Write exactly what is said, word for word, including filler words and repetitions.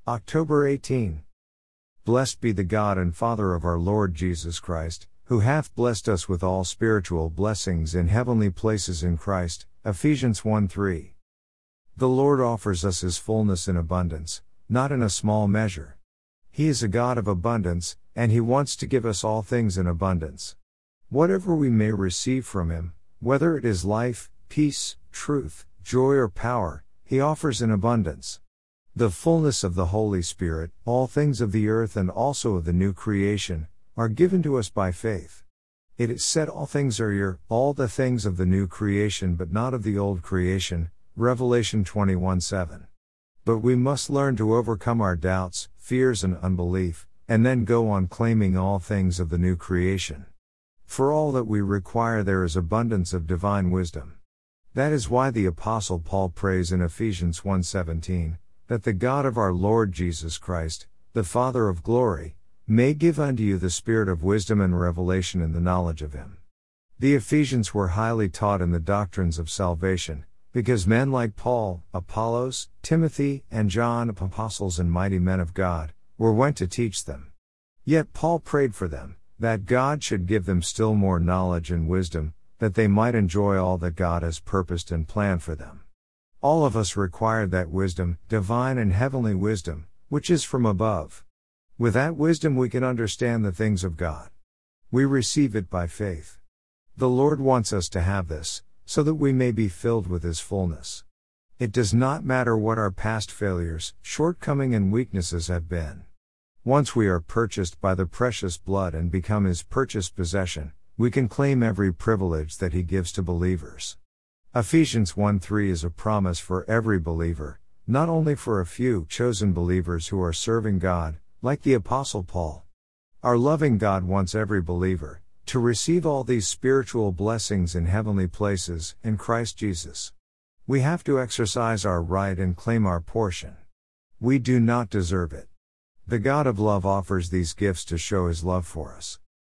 October eighteenth. Blessed be the God and Father of our Lord Jesus Christ, who hath blessed us with all spiritual blessings in heavenly places in Christ. Ephesians one three. The Lord offers us His fullness in abundance, not in a small measure. He is a God of abundance, and He wants to give us all things in abundance. Whatever we may receive from Him, whether it is life, peace, truth, joy or power, He offers in abundance. The fullness of the Holy Spirit, all things of the earth and also of the new creation, are given to us by faith. It is said all things are your, all the things of the new creation but not of the old creation, Revelation twenty-one seven. But we must learn to overcome our doubts, fears and unbelief, and then go on claiming all things of the new creation. For all that we require there is abundance of divine wisdom. That is why the Apostle Paul prays in Ephesians one seventeen, that the God of our Lord Jesus Christ, the Father of glory, may give unto you the spirit of wisdom and revelation in the knowledge of Him. The Ephesians were highly taught in the doctrines of salvation, because men like Paul, Apollos, Timothy, and John, apostles and mighty men of God, were went to teach them. Yet Paul prayed for them, that God should give them still more knowledge and wisdom, that they might enjoy all that God has purposed and planned for them. All of us require that wisdom, divine and heavenly wisdom, which is from above. With that wisdom we can understand the things of God. We receive it by faith. The Lord wants us to have this, so that we may be filled with His fullness. It does not matter what our past failures, shortcomings and weaknesses have been. Once we are purchased by the precious blood and become His purchased possession, we can claim every privilege that He gives to believers. Ephesians one three is a promise for every believer, not only for a few chosen believers who are serving God, like the Apostle Paul. Our loving God wants every believer to receive all these spiritual blessings in heavenly places in Christ Jesus. We have to exercise our right and claim our portion. We do not deserve it. The God of love offers these gifts to show His love for us.